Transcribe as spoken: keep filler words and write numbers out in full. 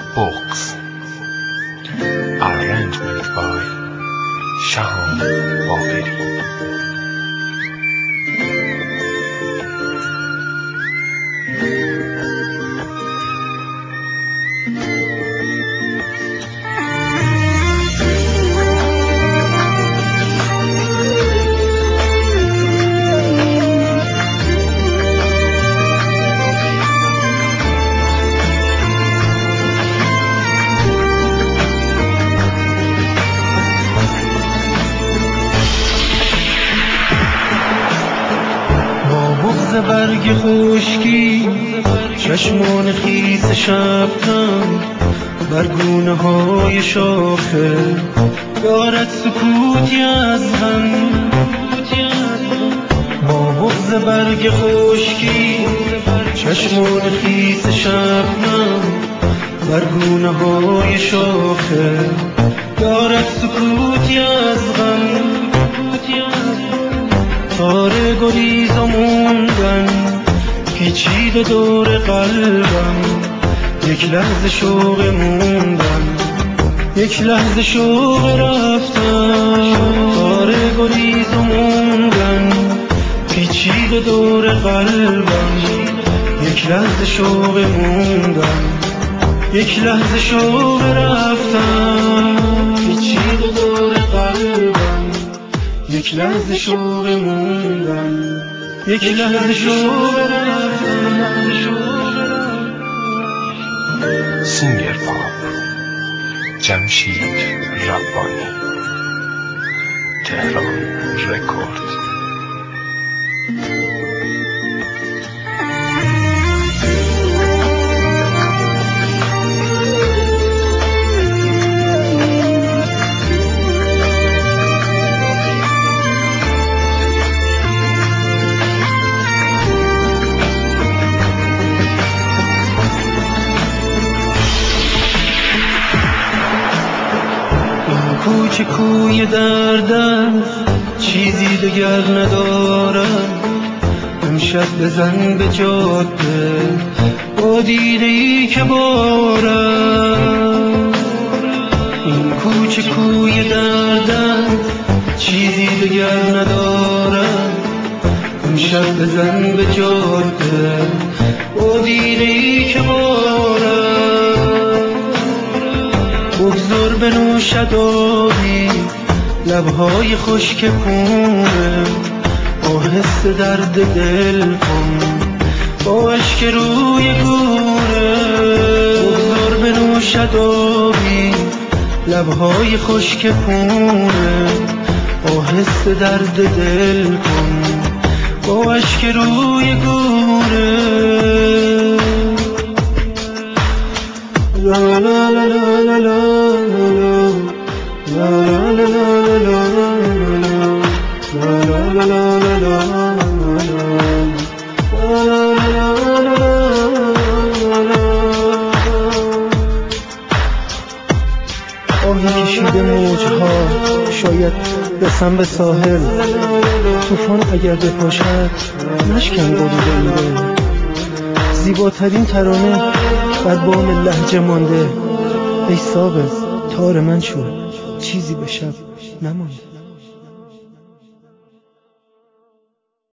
Books. Arrangement by Shaham Baqiri. برگ خشکی چشمان خیس شبنم بر گونه های شاخه دارد سکوتی از هم. با بغض برگ خشکی چشمان خیس شبنم بر گونه های شاخه دارد سکوتی از غم. تار گریز و موندن پیچیده دور قلبم، یک لحظه شوق موندن، یک لحظه شوق رفتن. تار گریز و موندن پیچیده دور قلبم، یک لحظه شوق موندن، یک لحظه شوق رفتن. پیچیده دور قلبم، یک لحظه شوق موندن، یک لحظه شوق رفتن. Singer Pop Jamshid Rabbani. Tehran Record. کوچه کوی دردم چیزی دگر ندارم. امشب بزن به جاده با دیده ای که بارم. این کوچه کوی دردم چیزی دگر ندارم. امشب بزن به جاده با دیده ای که بارم. بگذار بنوشد آبی لبهای خشک پونه، آهسته درد دل کن با اشک روی گونه. بگذار بنوشد آبی لبهای خشک پونه، آهسته درد دل کن با اشک روی گونه. La la la la la la la la la la la la. آهی کشیده موجها شاید رسم به ساحل. طوفان اگر بپاشد نشکن غرور این دل. زیباترین ترانه بر بام لهجه مانده. ای صابر تار من شو چیزی به شب نمانده.